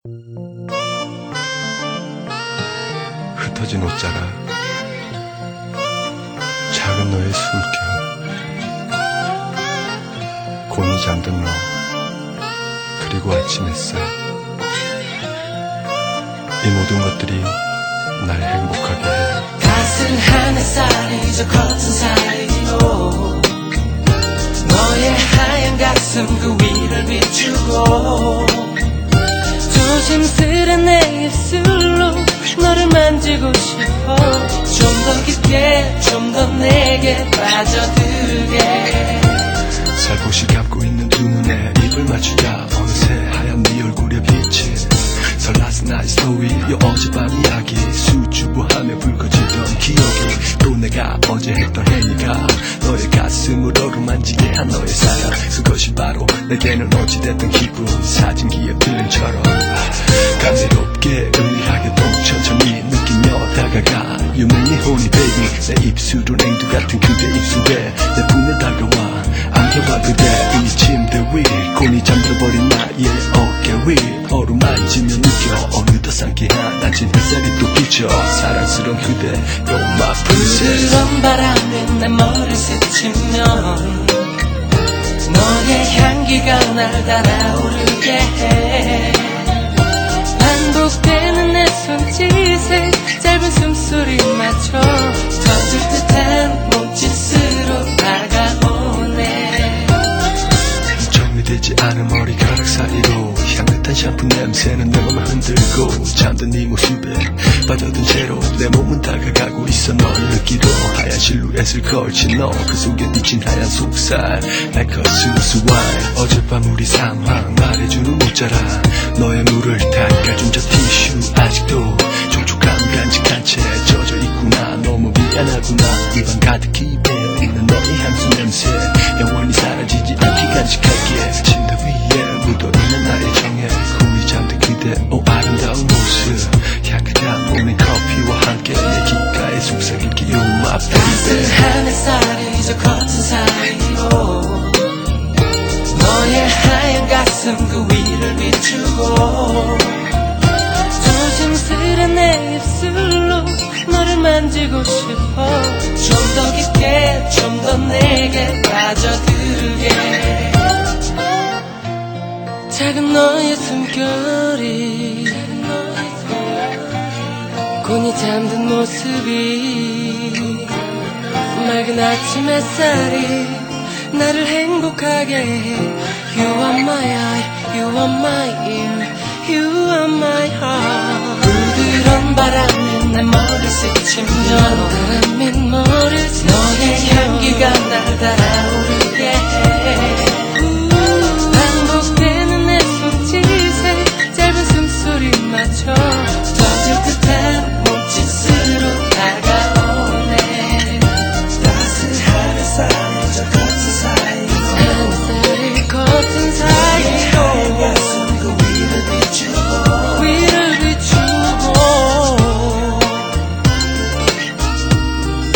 흩어진 옷자락, 작은 너의 숨결, 곤히 잠든 너, 그리고 아침 햇살. 이 모든 것들이 날 행복하게 해. 따스한 햇살이 저 커튼 사이로 너의 하얀 가슴 그 위를 비추고 조심스런 내 입술로 너를 만지고 싶어. 좀 더 깊게 좀 더 내게 빠져들게. 살포시 감고 있는 두 눈에 입을 맞추자 어느새 하얀 네 얼굴에 빛이. So last night story 요 어젯밤 이야기 수줍어하며 붉어지던 기억이 또 내가 어제 했던 행위가 너의 가슴을 어루만지게 한 너의 사랑. 그것이 바로 내게는 어찌됐던 기분 사진기의 필름처럼 감미롭게 은밀하게도 천천히 느끼며 다가가 You make me horny baby. 내 입술은 앵두 같은 그대 입술에 내 품에 다가와 안겨봐 그대. 이 침대 위 곤히 잠들어버린 나의 어깨 위 어루만지며 느껴 어느덧 상쾌한 낮은 햇살이 또 비쳐 사랑스러운 그대 You're my princess. 부드러운 바람이 내 머리를 스치면 너의 향기가 날 달아오르게 해. 반복되는 내 손짓에 짧은 숨소리 맞춰 젖을 듯한 몸짓으로 다가오네. 정리되지 않은 머리카락 사이로 향긋한 샴푸 냄새는 내 맘을 흔들고 잠든 네 모습에 빠져든 채로 내 몸은 다가가고 있어 너를 느끼러. 하얀 실루엣을 걸친 너 그 속에 비친 하얀 속살 like a 수수한 어젯밤 우리 상황 말해주는 옷자락 너의 물을 닦아준 저 티슈 아직도 촉촉함 간직한 채 젖어 있구나. 너무 미안하구나. 입안 가득히 배어있는 너의 향수 냄새 영원히 사라지지 않게 간직할게. 침대 위에 묻어있는 나의 정에 곤히 잠든 그대 오 아름다운 모습 향긋한 모닝 커피와 함께 내 귓가에 속삭일게 You my baby. 따스한 햇살이 저 커튼 사이로 너의 하얀 가슴 그 위를 비추고 조심스런 내 입술로 너를 만지고 싶어. 좀 더 깊게 좀 더 내게 빠져들게. 작은 너의 숨결이 곤히 잠든 모습이 맑은 아침 햇살이 나를 행복하게 해. You are my eye, you are my ear, you are my heart. 부드러운 바람이 내 머리를 스치면 너의 향기가 날 달아오르게 해. 반복되는 내 손짓에 짧은 숨소리 맞춰 젖을 듯한 몸짓으로 다가오네. 따스한 햇살이 저 커튼 사이로 커튼 사이로 가슴 그 위를 비추고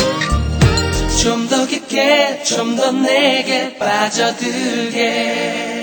좀 더 깊게 좀 더 내게 빠져들게.